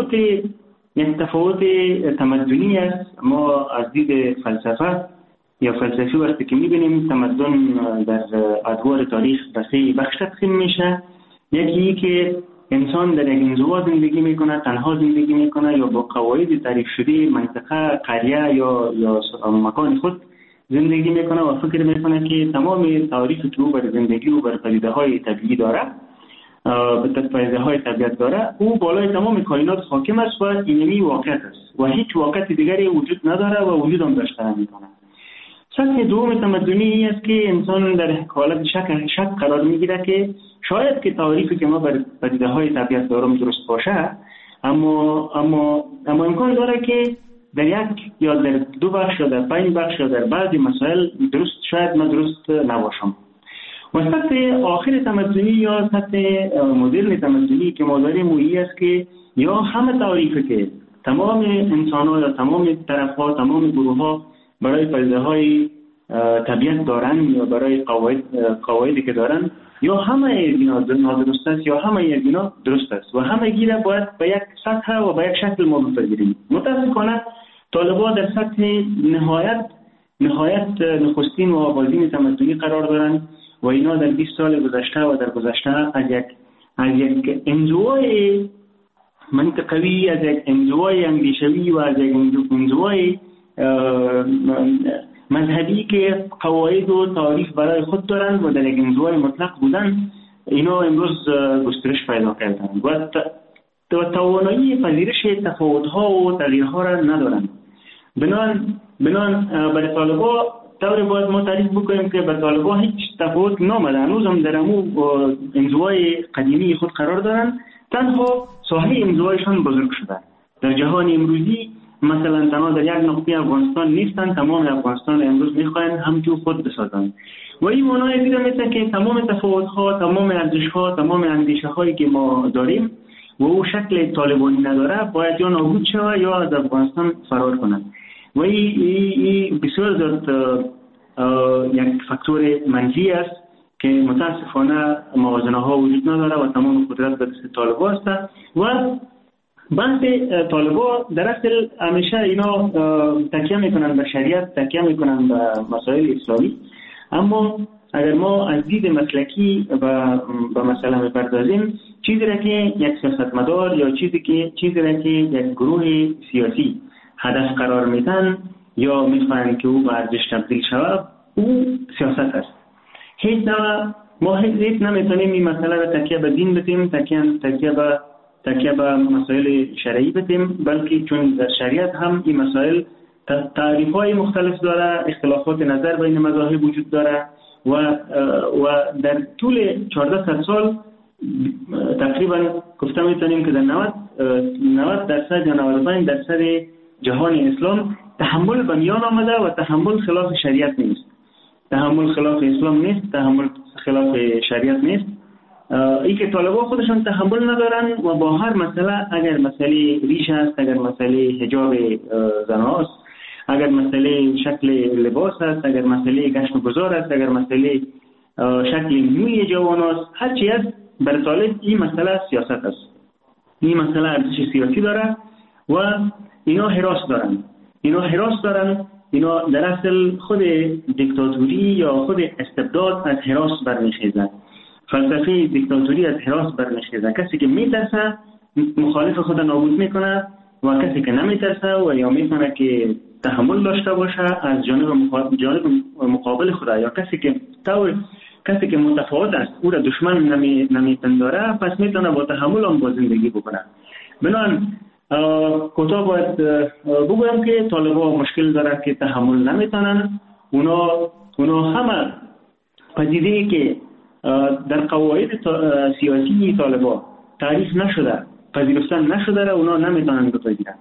تفاوت تمدنی است. ما از دید فلسفه یا فلسفی وقتی که میبینیم تمدن در ادوار تاریخ به سه بخش تقسیم میشه. یکی که انسان در یک انزوا زندگی میکنه، تنها زندگی میکنه یا با قواعد تعریف شده منطقه، قریه یا مکان خود زندگی میکنه و فکر میکنه که تمام تعریفی که او بر زندگی و بر پدیده های طبیعی داره، پدیده های طبیعت داره، او بالای تمام کائنات حاکم است و اینمی واقعیت است و هیچ واقعیت دیگری وجود نداره و وجود هم داشته نمیکنه. سطح دوم تمدنی است که انسان در حالت شک قرار میگیره که شاید که تعریفی که ما بر پدیده های طبیعت داریم درست باشه، اما امکان داره که در یک یا در دو بخش یا در 5 بخش یا در بعضی مسائل درست شاید من درست نباشم. و سطح آخر تمدنی یا سطح مدرن تمدنی که ما داریم مویی است که یا همه تعریفی که تمام انسان ها یا تمام طرف ها تمام گروه ها برای پدیده های طبیعت دارن یا برای قواعدی که دارن یا همه اینا نادرست است یا همه اینا درست است و همه گیره باید به یک سطح و به یک شکل ما بپذیریم. متاسفانه طالبان در سطح نهایت نخستین و آغازین تمدنی قرار دارند و اینا در 20 سال گذشته و در گذشته از یک انزوای منطقوی، از یک انزوای اندیشوی و از یک انزوای مذهبی که قواعد و تعریف برای خود دارند و در یک انزوای مطلق بودن، اینا امروز گسترش پیدا کردند و توانایی پذیرش تفاوت‌ها و تغییرها را ندارند. بنان برای طالبا طوری باید ما تعریف بکنیم که برای طالبا هیچ تفاوت نامده، هنوز هم در امو انزوای قدیمی خود قرار دارند، تنها ساحه انزوایشان بزرگ شده. در جهان امروزی مثلا تنها در یک نقطه افغانستان نیستن، تمام افغانستان امروز میخواین همچون خود بسازن و این معنای دیده میشه که تمام تفاوت‌ها، تمام ارزش‌ها، تمام اندیشه‌هایی که ما داریم و او شکل طالبانی نداره باید یا نابود شود یا از افغانستان فرار کنند و این بسیار زیاد یک فاکتور منفی است که متاسفانه موازنه‌ها وجود نداره و تمام قدرت به دست طالبان است و بحث طالبا در اصل همیشه اینا تکیه میکنن به شریعت، تکیه میکنن به مسائل اسلامی، اما اگر ما از دید مسلکی به مسئله بپردازیم، چیزی را که یک سیاستمدار یا چیزی را که یک گروه سیاسی هدف قرار میدن یا میخواهند که او به ارزش تبدیل شود، او سیاست است. ما هیچ نمیتونیم این مسئله را تکیه به دین بدیم، تکیه به مسائل شرعی بدیم، بلکه چون در شریعت هم این مسائل تعریف‌های مختلف داره، اختلافات نظر بین مذاهب وجود داره و در طول 1400 سال تقریبا گفته میتونیم که در 90% یا 95% جهان اسلام تحمل به میان آمده و تحمل خلاف شریعت نیست. تحمل خلاف اسلام نیست، تحمل خلاف شریعت نیست. این که طالبان خودشون تحمل ندارن و با هر مسئله، اگر مسئله ریش است، اگر مسئله حجاب زناست، اگر مسئله شکل لباس است، اگر مسئله گشت و گذار است، اگر مسئله شکل موی جوان است، هر چی است بر طالب این مسئله سیاست است. این مسئله ارزش سیاسی داره و اینا حراس دارن. اینا در اصل خود دیکتاتوری یا خود استبداد از حراس برمیخیزه. فلسفه دیکتاتوری از حراس برمیخیزه. کسی که میترسه مخالف خود نابود میکنه و کسی که نمیترسه و یا میتونه که تحمل داشته باشه از جانب مقابل خدا یا کسی که متفاوت است او را دشمن نمیپنداره، پس میتونه با تحمل هم با زندگی بکنه. بنابراین کوتاه باید بگویم که طالبان مشکل داره که تحمل نمیتونن. اونا همه پدیده‌ای که در قواعد سیاسی طالبان تعریف نشده، پذیرفتن نشده را اونا نمیتونن بپذیرن.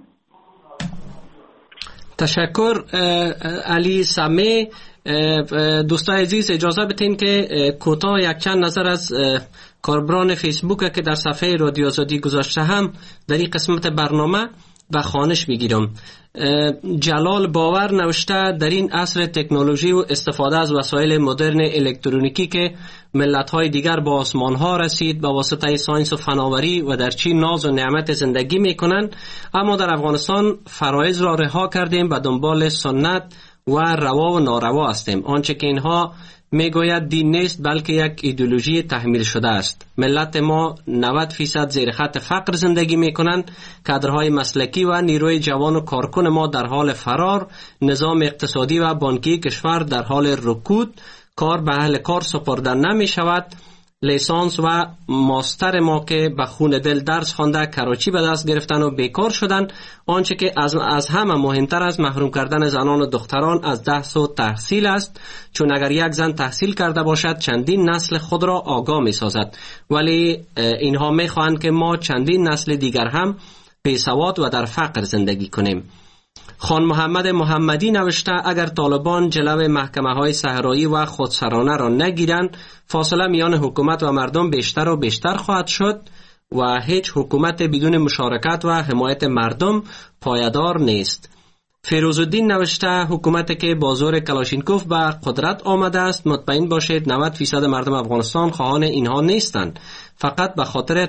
تشکر علی سمی. دوستای عزیز اجازه بدین که کوتاه یک چند نظر از کاربران فیسبوک که در صفحه رادیو آزادی گذاشته هم در این قسمت برنامه و خوانش بگیرم. جلال باور نوشته در این عصر تکنولوژی و استفاده از وسایل مدرن الکترونیکی که ملت‌های دیگر با آسمان‌ها رسید با واسطه ساینس و فناوری و در چین ناز و نعمت زندگی می‌کنند، اما در افغانستان فرایض را رها کردیم و دنبال سنت و روا و ناروا هستیم. آنچه که اینها میگوید دین نیست بلکه یک ایدئولوژی تحمیل شده است. ملت ما 90% زیر خط فقر زندگی میکنند. کادرهای مسلکی و نیروی جوان و کارکن ما در حال فرار. نظام اقتصادی و بانکی کشور در حال رکود. کار به اهل کار سپرده نمی شود. لیسانس و ماستر ما که به خون دل درس خوانده کراچی به دست گرفتن و بیکار شدن. آنچه که از همه مهمتر از محروم کردن زنان و دختران از دست و تحصیل است، چون اگر یک زن تحصیل کرده باشد چندین نسل خود را آگاه می سازد، ولی اینها می خواهند که ما چندین نسل دیگر هم بیسواد و در فقر زندگی کنیم. خان محمد محمدی نوشته اگر طالبان جلوه محکمه های صحرایی و خودسرانه را نگیرند، فاصله میان حکومت و مردم بیشتر و بیشتر خواهد شد و هیچ حکومت بدون مشارکت و حمایت مردم پایدار نیست. فیروزالدین نوشته حکومتی که با زور کلاشینکوف به قدرت آمده است، مطمئن باشید 90% مردم افغانستان خواهان اینها نیستند. فقط به خاطر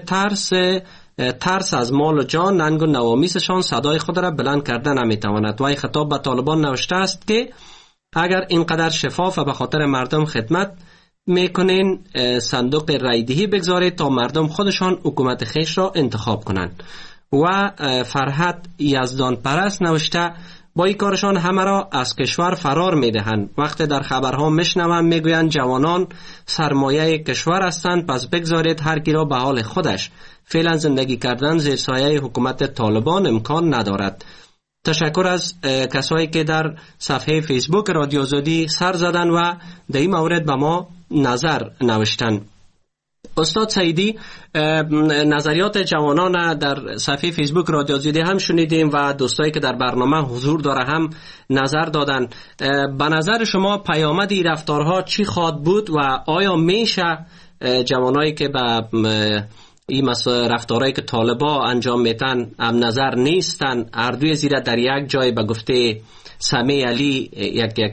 ترس از مال و جان، ننگ و نوامیسشان صدای خود را بلند کردن نمیتواند. و این خطاب به طالبان نوشته است که اگر اینقدر شفاف و به خاطر مردم خدمت میکنین، صندوق رایدهی بگذارید تا مردم خودشان حکومت خیش را انتخاب کنند. و فرحت یزدان پرست نوشته با این کارشان همه را از کشور فرار میدهند. وقتی در خبرها میشنوم میگویند جوانان سرمایه کشور هستند، پس بگذارید هر کی را به حال خودش. فعلا زندگی کردن زیر سایه حکومت طالبان امکان ندارد. تشکر از کسایی که در صفحه فیسبوک رادیو آزادی سر زدن و در این مورد به ما نظر نوشتن. استاد سعیدی، نظریات جوانان در صفحه فیسبوک رادیو آزادی هم شنیدیم و دوستایی که در برنامه حضور داره هم نظر دادن. به نظر شما پیامد این رفتارها چی خواهد بود و آیا میشه جوانایی که به این رفتارهایی که طالبا انجام میتن هم نظر نیستن، اردوی زیره در یک جای به گفته سمی علی یک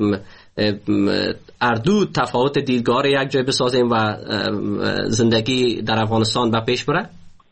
اردو تفاوت دیدگاه یک جای بسازیم و زندگی در افغانستان به پیش بره؟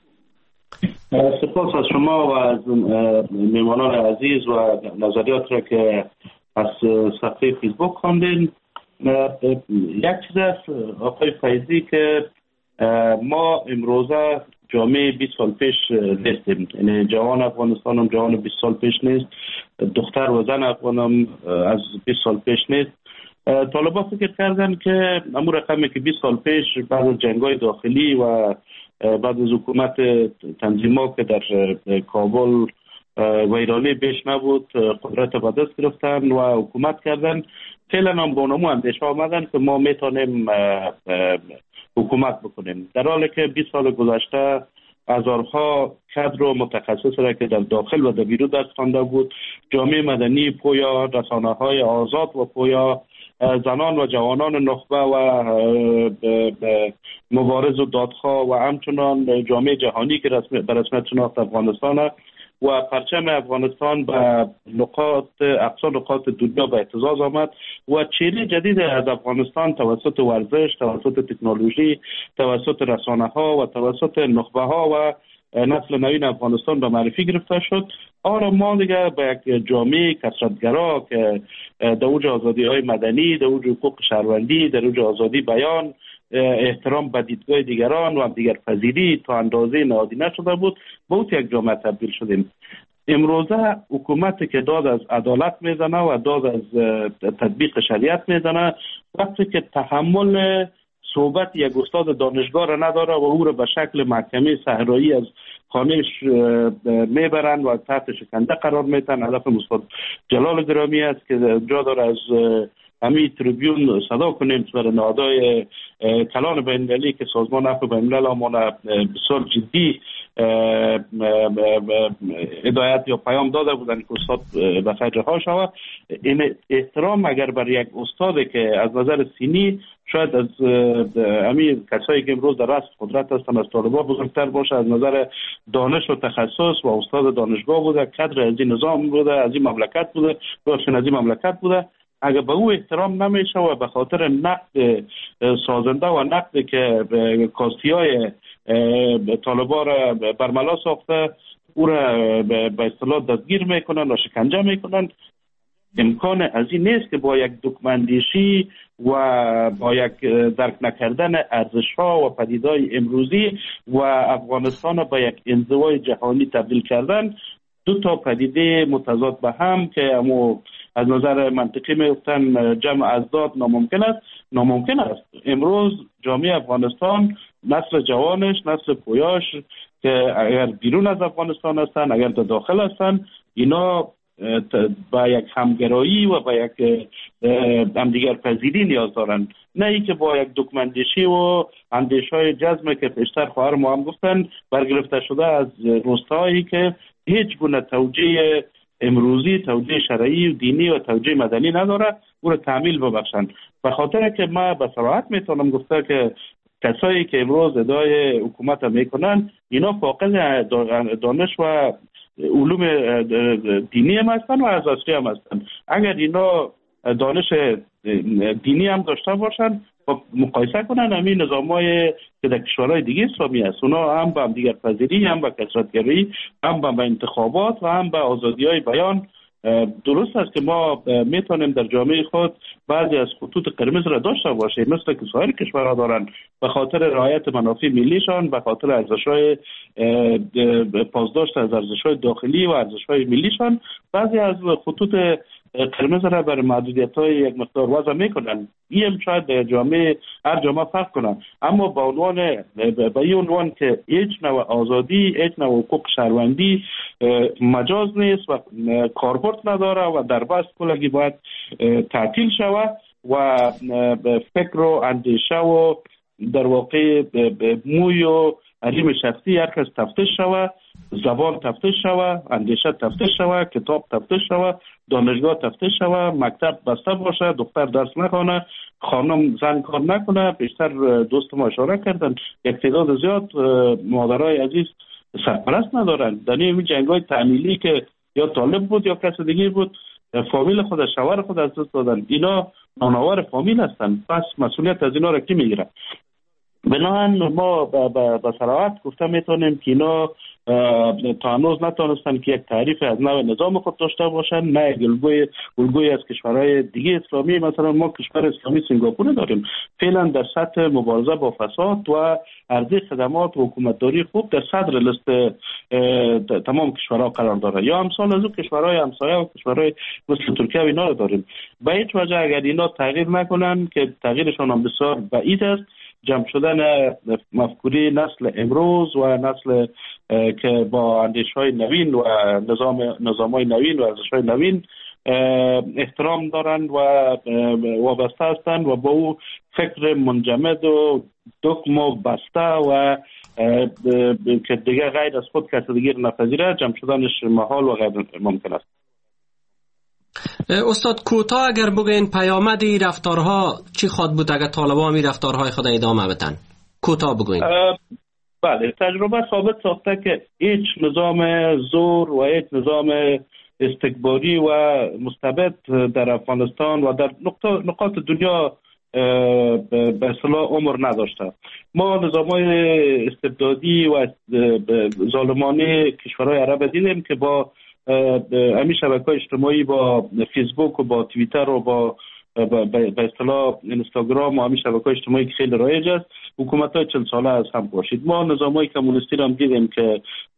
سپاس از شما و از میمانان عزیز و نظریات را که از صفحه فیسبوک خواندین. یک چیز است آقای فیضی که ما امروزه جامعه 20 سال پیش نیستیم، یعنی جوان افغانستان هم جوان 20 سال پیش نیست، دختر و زن افغان هم از 20 سال پیش نیست. طالبان فکر کردن که امور رقمی که 20 سال پیش بعد از جنگ‌های داخلی و بعد از حکومت تنظیمات که در کابل ویرانی بیش نبود قدرت به دست گرفتن و حکومت کردن، فعلا هم با نمو اندیشه آمدن که ما میتونیم حکومت بکنیم، در حالی که 20 سال گذشته هزارها کادر و متخصص را که در داخل و در بیرون درس خوانده بود، جامعه مدنی پویا، رسانه‌های آزاد و پویا، زنان و جوانان نخبه و مبارز و دادخواه و همچنان جامعه جهانی که به رسمیت شناخت افغانستان و پرچم افغانستان به اقصا نقاط دنیا به اهتزاز آمد و چهره جدید از افغانستان توسط ورزش، توسط تکنولوژی، توسط رسانه ها و توسط نخبه ها و نسل نوین افغانستان به معرفی گرفته شد. آن ما دیگه به یک جامعه کثرت‌گرا که در اوج آزادی های مدنی، در اوج حقوق شهروندی، در اوج آزادی بیان، احترام به دیدگاه دیگران و دیگر پذیری تا اندازه نهادی نشده بود، به اون یک جامعه تبدیل شدیم. امروزه حکومتی که داد از عدالت میزنه و داد از تطبیق شریعت میزنه، وقتی که تحمل صحبت یک استاد دانشگاه را نداره و او را به شکل محکمه صحرایی از خانهش میبرن و تحت شکنجه قرار میتن. هدف استاد جلال گرامی است که جا داره از همین تریبیون صدا کنیم برای نهادهای کلان بین‌المللی که سازمان عفو بین‌الملل امانه بسیار جدی هدایت یا پیام داده بودن که استاد به خیر رها شود. این احترام اگر بر یک استاد که از نظر سینی شاید از همین کسایی که امروز در رأس قدرت هستن از طالبان بزرگتر باشه، از نظر دانش و تخصص و استاد دانشگاه بوده، کادر از این نظام بوده، از این مملکت بوده، بخشن از این مملکت بوده، اگر به او احترام نمیشه و به خاطر نقد سازنده و نقد که کاستی‌های طالبان را برملا ساخته او را به اصطلاح دستگیر میکنن و شکنجه میکنن، امکان از این نیست که با یک دکمندیشی و با یک درک نکردن ارزش‌ها و پدیدهای امروزی و افغانستان با یک انزوای جهانی تبدیل کردن دو تا پدیده متضاد به هم که از نظر منطقی میگفتن جمع ازداد ناممکن است. امروز جامعه افغانستان، نسل جوانش، نسل پویاش که اگر بیرون از افغانستان هستن، اگر در داخل هستن، اینا با یک همگرایی و با یک همدیگر پذیری نیاز دارن، نه ای که با یک دکمندیشی و اندیش‌های جزمه که پیشتر خواهر ما هم گفتن برگرفته شده از روستایی که هیچ گونه توجیه امروزی، توجیه شرعی و دینی و توجیه مدنی نداره، او را تعمیل ببخشن. به خاطر که ما به صراحت میتونم گفته که کسایی که امروز ادعای حکومت میکنن اینا فاقد دانش و علوم دینی هم هستن و اساسی هم هستن. اگر اینا دانش دینی هم داشته باشن و مقایسه کنن همین نظامای که در کشورهای دیگه اسلامی هست، اونا هم به دیگر پذیری، هم به کثرت‌گرایی، هم به انتخابات و هم به آزادی‌های بیان. درست است که ما میتونیم در جامعه خود بعضی از خطوط قرمز را داشته باشیم مثل که سایر کشورها دارن، به خاطر رعایت منافع ملیشان، به خاطر ارزش‌های پاسداشت از ارزش‌های داخلی و ارزش‌های ملیشان بعضی از خطوط قرمز را بر محدودیت‌های یک مقدار وضع میکنن. این شاید هر جامعه فرق کنه، اما با این عنوان که هیچ نوع آزادی، هیچ نوع حقوق شهروندی مجاز نیست و کاربرد نداره و در بست کلگی باید تعطیل شود و فکر و اندیشه و در واقع موی و علم شخصی هر کس تفتیش شود، زبان تفتیش شود، اندیشه تفتیش شود، کتاب تفتیش شود، دانشگاه تفتیش شود، مکتب بسته باشه، دختر درس نخونه، خانم زن کار نکنه. بیشتر دوست ما اشاره کردن یک تعداد زیاد مادرای عزیز سرپرست ندارن. در این جنگ‌های تعمیلی که یا طالب بود یا کس دیگه بود، فامیل خود، شوهر خود از دست دادن. اینا نانآور فامیل هستن، پس مسئولیت از اینا را کی میگیره؟ بنابراین ما به صراحت گفته میتونیم که اینا تا هنوز نتونستن که یک تعریف از نوع نظام خود داشته باشن، نه الگوی از کشورهای دیگه اسلامی. مثلا ما کشور اسلامی سنگاپور داریم، فعلا در سطح مبارزه با فساد و عرضه خدمات و حکومتداری خوب در صدر لیست تمام کشورها قرار داره. یا امثال از اون کشورهای همسایه و کشورهای مثل ترکیه و اینا رو داریم. به هیچ وجه اگر اینا تغییر نکنن که تغییرشان هم بسیار بعید است، جمع شدن مفکوری نسل امروز و نسل که با اندیش‌های نوین و نظام‌های نوین و ارزش‌های نوین احترام دارند و وابسته هستند و با او فکر منجمد و دکم و بسته و که دیگه غیر از خود کسی دیگر نپذیره، جمع شدنش محال و غیر ممکن است. استاد کوتاه اگر بگین پیامد این رفتارها چی خواد بود اگر طالبان این رفتارهای خود ادامه بدن؟ کوتاه بگوین. بله، تجربه ثابت ساخته که هیچ نظام زور و هیچ نظام استکباری و مستبد در افغانستان و در نقاط دنیا به اصطلاح عمر نداشته. ما نظام‌های استبدادی و ظالمانه کشورهای عرب دیدیم که با همین شبکه‌های اجتماعی، با فیسبوک و با توییتر و با به اصطلاح اینستاگرام و همین شبکه‌های اجتماعی که خیلی رایج است، حکومت‌های 40 ساله از هم باشید. ما نظام‌های کمونیستی را هم دیدیم که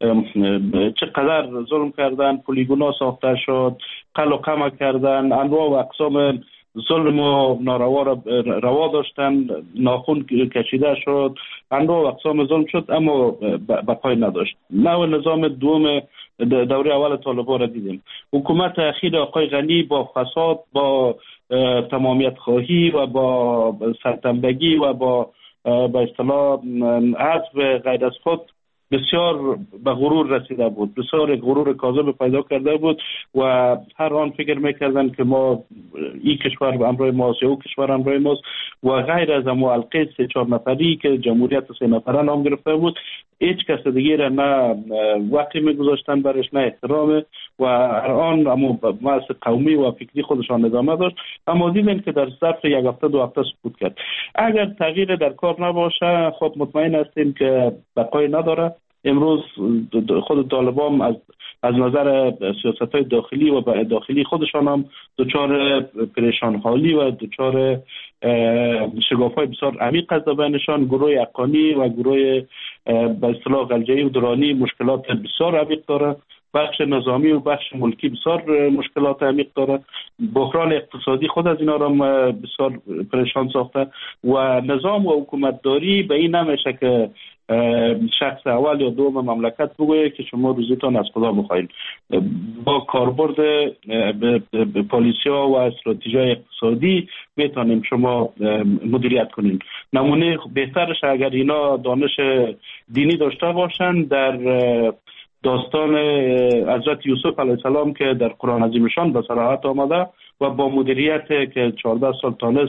چقدر ظلم کردن، پلیگونا ساخته شد، قل و قمع کردن، انواع و اقسام ظلم و ناروا را روا داشتن، ناخون کشیده شد، انواع و اقسام ظلم شد، اما بقای نداشت. نوع نظام دوم دوره اول طالبان را دیدیم. حکومت اخیر آقای غنی با فساد، با تمامیت خواهی و با سرتنبگی و با به اصطلاح حذف غیر از خود بسیار به غرور رسیده بود، بسیار غرور کاذب پیدا کرده بود و هر آن فکر میکردن که ما این کشور امروی ماست یا او کشور امروی ماست و غیر از امو القید 3-4 نفری که جمهوریت 3 نفره نام گرفته بود، هیچ کس دیگه را نه وقتی میگذاشتن برش، نه احترام و هر آن امو بحث قومی و فکری خودشان ادامه داشت. اما دیدن که در ظرف 1 هفته 2 هفته سقوط کرد. اگر تغییر در کار نباشه خب مطمئن هستیم که بقای نداره. امروز خود طالبان از نظر سیاست‌های داخلی و داخلی خودشان هم دچار پریشان حالی و دچار شگاف‌های بسیار عمیق است بینشان. گروه حقانی و گروه به اصطلاح غلجه‌ای و درانی مشکلات بسیار عمیق داره. بخش نظامی و بخش ملکی بسیار مشکلات عمیق داره. بحران اقتصادی خود از اینا را بسیار پریشان ساخته و نظام و حکومتداری به این نمیشه که شخص اول یا دوم مملکت بگویه که شما روزیتان از خدا بخواین. با کاربرد پالیسی‌ها و استراتژی‌های اقتصادی میتونیم شما مدیریت کنین. نمونه بهترش اگر اینا دانش دینی داشته باشن، در داستان حضرت یوسف علیه السلام که در قرآن عظیمشان به صراحت آمده و با مدیریت که 14 سال تانست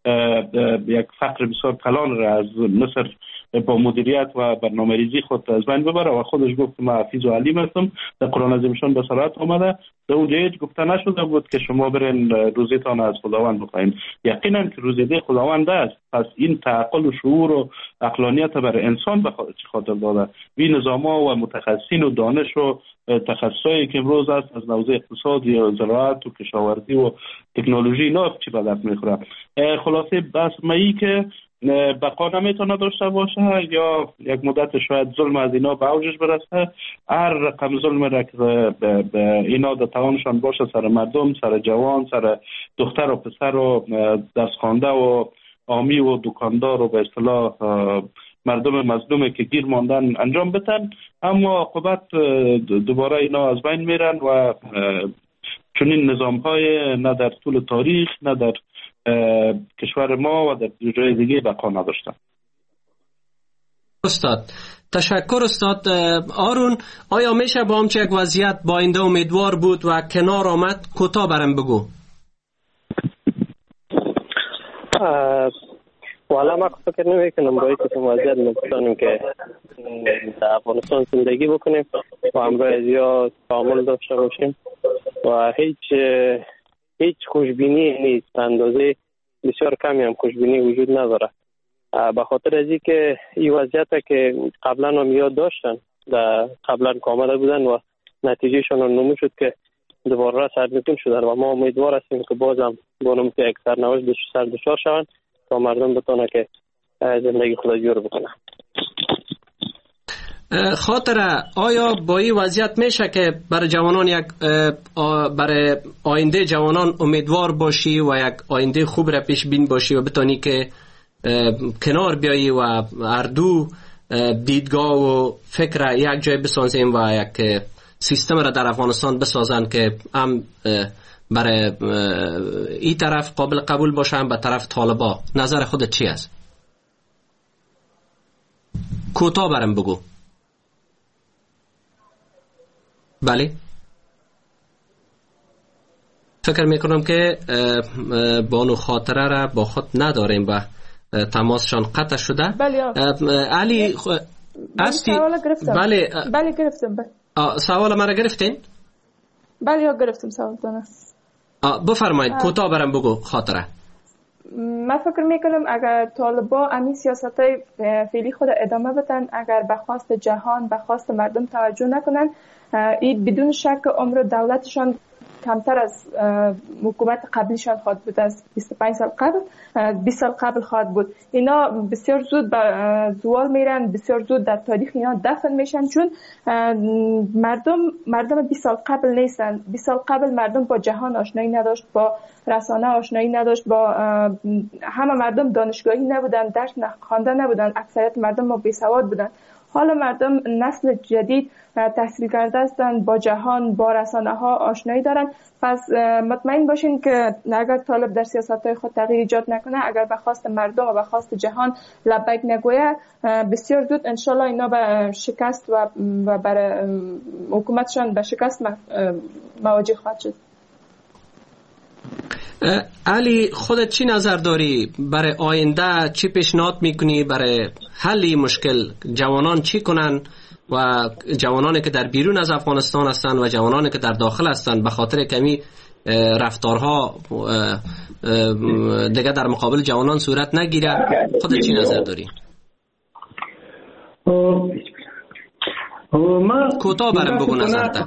یک فقر بسیار کلان را از مصر با مدیریت و برنامه‌ریزی خود از بین ببره و خودش گفت من حفیظ و علیم هستم، در قرآن عظیمشان به صراحت آمده. در اونجا هیچ گفته نشده بود که شما برین روزیتان از خداوند بخواین. یقینا که روزیده خداوند است. پس این تعقل و شعور و عقلانیت برای انسان به خاطر داده. این نظام‌ها و متخصصین و دانش و تخصصایی که امروز است از حوزه اقتصاد یا زراعت و کشاورزی و تکنولوژی، اینا چی به دست میخوره. خلاصه بس مایی که بقا نمیتونه داشته باشه یا یک مدت شاید ظلم از اینا به اوجش برسه. هر رقم ظلم را که اینا در توانشان باشه سر مردم، سر جوان، سر دختر و پسر و دستخوانده و عامی و دکاندار و به اصطلاح مردم مظلومه که گیر ماندن انجام بدن، اما عاقبت دوباره اینا از بین میرن و چنین نظام‌های نه در طول تاریخ نه در کشور ما و در جای دیگه بقا نداشتن. استاد تشکر. استاد آرون، آیا میشه با همچه یک وضعیت با آینده امیدوار بود و کنار آمد؟ کوتاه برام بگو. والا ما فکر نمیکنم با اینکه وضعیت نمیتونیم که در افغانستان زندگی بکنیم و امروز یا تعامل داشته باشیم و هیچ خوشبینی نیست. اندازه بسیار کمی هم خوشبینی وجود نداره، به خاطر از اینکه این وضعیت که قبلا هم یاد داشتن، قبلا آمده بودن و نتیجهشون نمود شد که دوباره سرنگون شدن و ما امیدوار هستیم که بازم بانم که یک سرنوشت دچار شوند تا مردم بتونه که زندگی خود جور بکنه. خاطره آیا با این وضعیت میشه که برای جوانان برای آینده جوانان امیدوار باشی و یک آینده خوب را پیش بین باشی و بتانی که کنار بیایی و هر دو دیدگاه و فکر یک جای بسازیم و یک سیستم را در افغانستان بسازن که هم برای این طرف قابل قبول باشن به طرف طالبا؟ نظر خودت چی است؟ کوتاه برام بگو. بله، فکر میکنم که بانو خاطره را با خود نداریم و تماسشان قطع شده. علی هستی؟ بله گرفتم. سوال مرا گرفتین؟ بله گرفتم سوالتان. بفرمایید کوتاه برام بگو خاطره. من فکر میکنم اگر طالبا امی سیاستای فعلی خود ادامه بدن، اگر به خواست جهان به خواست مردم توجه نکنن، این بدون شک عمر دولتشان کمتر از حکومت قبلیشان خواهد بود. از 25 سال قبل 20 سال قبل خواهد بود. اینا بسیار زود به زوال میرن، بسیار زود در تاریخ اینا دفن میشن، چون مردم 20 سال قبل نیستن. 20 سال قبل مردم با جهان آشنایی نداشت، با رسانه آشنایی نداشت، با همه مردم دانشگاهی نبودن، درس خوانده نبودن، اکثریت مردم ما بیسواد بودن. حالا مردم نسل جدید تحصیل کرده هستند، با جهان با رسانه ها آشنایی دارن. پس مطمئن باشین که اگر طالب در سیاست های خود تغییر ایجاد نکنه، اگر به خواست مردم و به خواست جهان لبیک نگوید، بسیار زود انشالله اینا به شکست و برای حکومتشان به شکست مواجه خواهد شد. علی، خودت چی نظر داری برای آینده؟ چی پیشنهاد میکنی برای حل مشکل؟ جوانان چی کنن و جوانانی که در بیرون از افغانستان هستند و جوانانی که در داخل هستند به خاطر کمی رفتارها دیگه در مقابل جوانان صورت نگیره، خودت چی نظر داری؟ کوتاه برام بگو نظرت.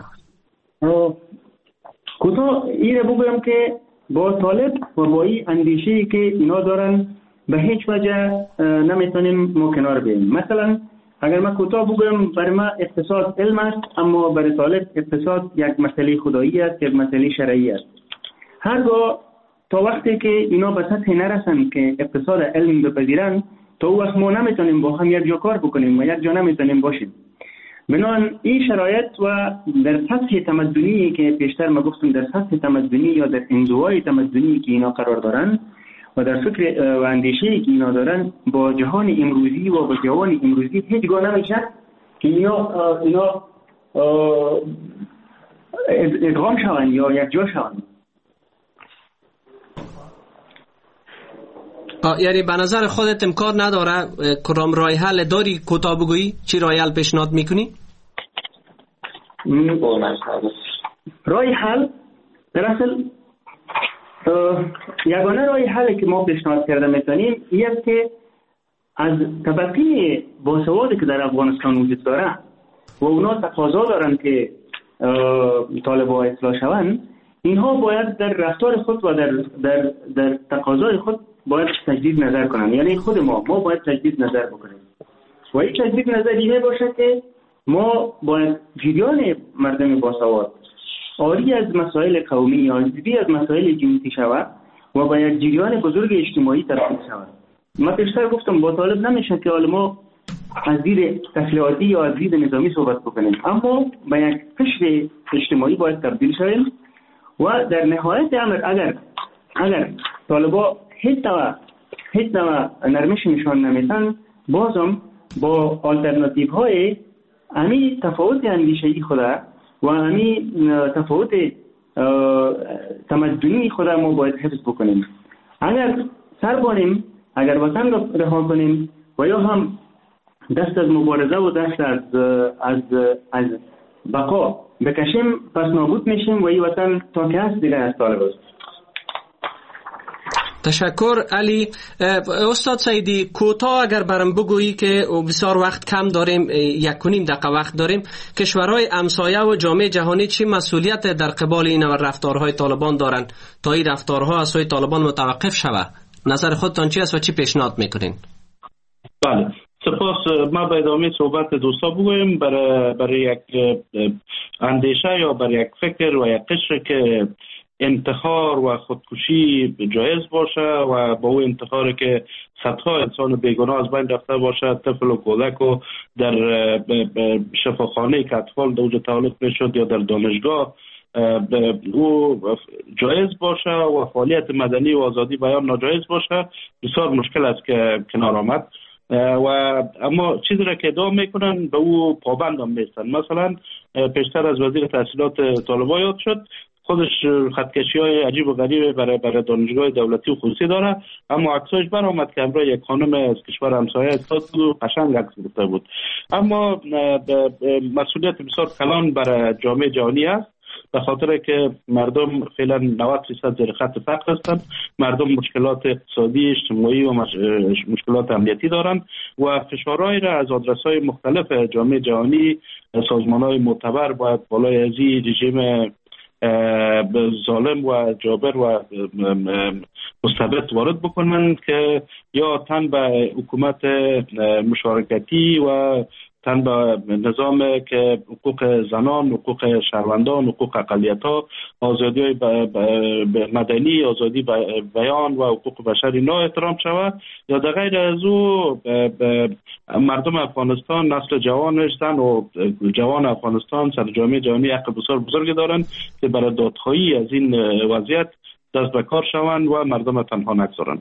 کوتاه اینه بگویم که با طالب و با این اندیشه‌ای که اینا دارن به هیچ وجه نمیتونیم ما کنار بیاییم. مثلا اگر من کوتاه بگویم، برای من اقتصاد علم است، اما برای طالب اقتصاد یک مسئله خدایی است، یک مسئله شرعی است. هرگاه تا وقتی که اینا به سطح نرسن که اقتصاد علم بپذیرن، تا اون وقت ما نمیتونیم با هم یک جا کار بکنیم و یک جا نمیتونیم باشیم. بنابراین این شرایط و در سطح تمدنی که پیشتر ما گفتم، در سطح تمدنی یا در انزوای تمدنی که اینا قرار دارن و در فکر و اندیشه‌ای که اینا دارن، با جهان امروزی و با جوان امروزی هیچگاه نمیشه که اینا ادغام شوند یا یک جا شوند. یعنی به نظر خودت امکان نداره کدام راه حل داری؟ کوتاه بگویی چی راه حل پیشنهاد میکنی؟ راه حل در اصل یگانه راه حلی که ما پیشنهاد کرده میتونیم این است که از طبقه باسوادی که در افغانستان وجود داره و اونا تقاضا دارن که طالبا اصلاح شوند، اینها باید در رفتار خود و در تقاضای خود باید تجدید نظر کنن. یعنی خود ما باید تجدید نظر بکنیم و این تجدید نظر اینه باشه که ما باید جریان مردم باسواد آری از مسائل قومی یا آری از مسائل جنسی شود و باید جریان بزرگ اجتماعی تبدیل شود. من پیشتر گفتم با طالب نمیشه که حالا ما از دید تسلیحاتی یا از دید نظامی صحبت بکنیم، اما با یک قشر اجتماعی باید تبدیل شویم و در نهایت امر اگر طالبا هیچ نوع نرمش نشان نمیتن، بازم با آلترناتیو های امی تفاوت اندیشه‌ای خدا و امی تفاوت تمدنی خدا ما باید حفظ بکنیم. اگر سر بانیم، اگر وطن را رها کنیم و یا هم دست از مبارزه و دست از بقا بکشیم، پس نابود میشیم و این وطن تا که هست دیگه از طالب است. تشکر علی. استاد سعیدی، کوتاه اگر برام بگویی که بسیار وقت کم داریم، 1.5 دقیقه وقت داریم، کشورهای همسایه و جامعه جهانی چی مسئولیت در قبال این رفتارهای طالبان دارند تا این رفتارها از سوی طالبان متوقف شود؟ نظر خودتان چی است و چی پیشنهاد میکنین؟ بله، سپاس. ما به ادامه صحبت دوستا بگویم برای یک اندیشه یا برای یک فکر و یک قشر که انتحار و خودکشی جایز باشه و با اون انتحاری که صدها انسان بیگناه از بین رفته باشه، طفل و کودک و در شفاخانه که اطفال در اونجا تولد میشد یا در دانشگاه، او جایز باشه و فعالیت مدنی و آزادی بیان ناجایز باشه، بسیار مشکل است که کنار آمد. و اما چیزی را که ادعا میکنن به او پابند هم نیستن. مثلا پیشتر از وزیر تحصیلات طالبان یاد شد، خودش خطکشی های عجیب و غریب برای دانشگاه دولتی و خصوصی داره، اما عکساش برآمد که همراه یک خانم از کشور همسایه استاد و قشنگ عکس گرفته بود. اما مسئولیت بسیار کلان برای جامعه جهانی است، به خاطر که مردم فعلا 90% زیر خط فقر هستند، مردم مشکلات اقتصادی، اجتماعی و مشکلات امنیتی دارند و فشارهایی را از آدرس‌های مختلف جامعه جهانی، سازمان‌های معتبر باید بالای از این رژیم ظالم و جابر و مستبد وارد بکنند که یا تن به حکومت مشارکتی و تن به نظام که حقوق زنان، حقوق شهروندان، حقوق اقلیت‌ها، آزادی مدنی، آزادی بیان و حقوق بشر اینا احترام شود، یا در غیر از او مردم افغانستان، نسل جوانش، زن و جوان افغانستان سر جامعه جهانی حق بسیار بزرگی دارند که برای دادخواهی از این وضعیت دست به کار شوند و مردم تنها نگذارند.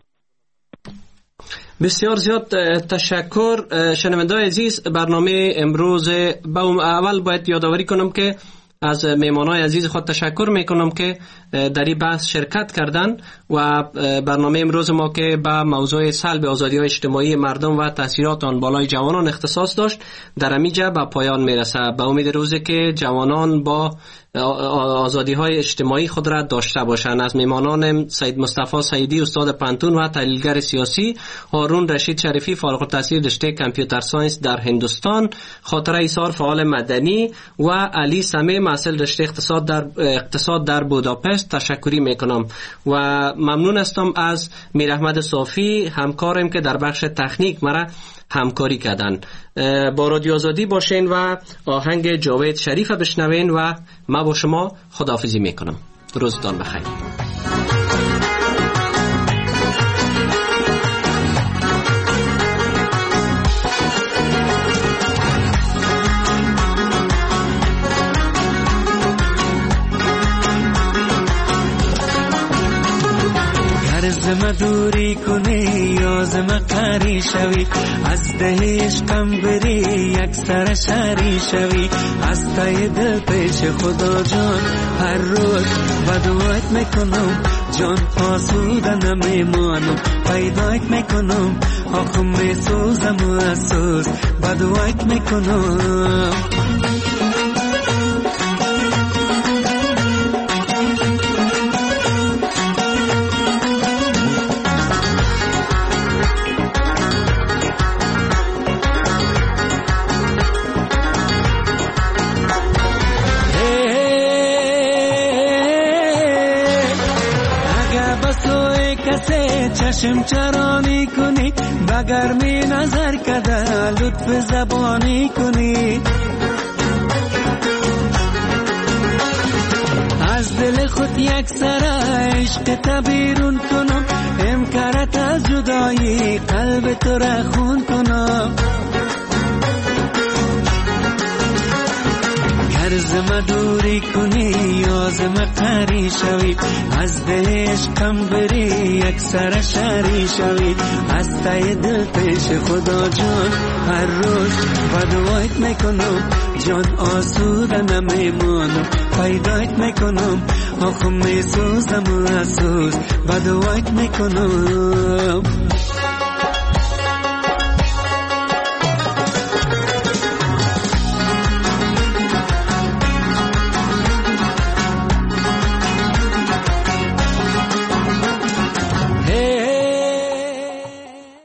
بسیار زیاد تشکر. شنونده‌های عزیز، برنامه امروز اول باید یادآوری کنم که از مهمانای عزیز خود تشکر میکنم که در این بحث شرکت کردن و برنامه امروز ما که به موضوع سلب آزادی‌های اجتماعی مردم و تاثیرات آن بالای جوانان اختصاص داشت در همینجا به پایان میرسه. به امید روزی که جوانان با آزادی‌های اجتماعی خود را داشته باشند. از مهمانان سید مصطفی سعیدی استاد پانتون و تحلیلگر سیاسی، هارون رشید شریفی فارغ التحصیل رشته کامپیوتر ساینس در هندوستان، خاطره ایثار فعال مدنی و علی سمی محصل رشته اقتصاد در بوداپست تشکری میکنم و ممنون هستم از میر احمد صافی همکارم که در بخش تکنیک مرا همکاری کردن. با رادیو آزادی باشین و آهنگ جاوید شریف بشنوین و ما با شما خداحافظی میکنم. روزتان بخیر. زم دوری کنی یا زم قری شوی، از ده عشقم بری یک سر شری شوی، از تای دل پیش خدا جان هر روز بدوات میکنم، جان آسوده نمیمانم، پیدایت میکنم آخم میسوزم و اسوز بدوات میکنم. چشم چرانی کنی بگرمی نظر کده لطف زبانی کنی، از دل خود یک سر عشق تبیرون کنم، امکارت از جدایی قلب تو را خون کنم. زم دوری کنی یا زم قری شوی، از ده عشقم بری یک سر شری شوی، از تای دل پیش خدا جان هر روز بدوایت میکنم، جان آسوده نمیمانم، پیدایت میکنم آخم میسوزم و اسوز بدوایت میکنم.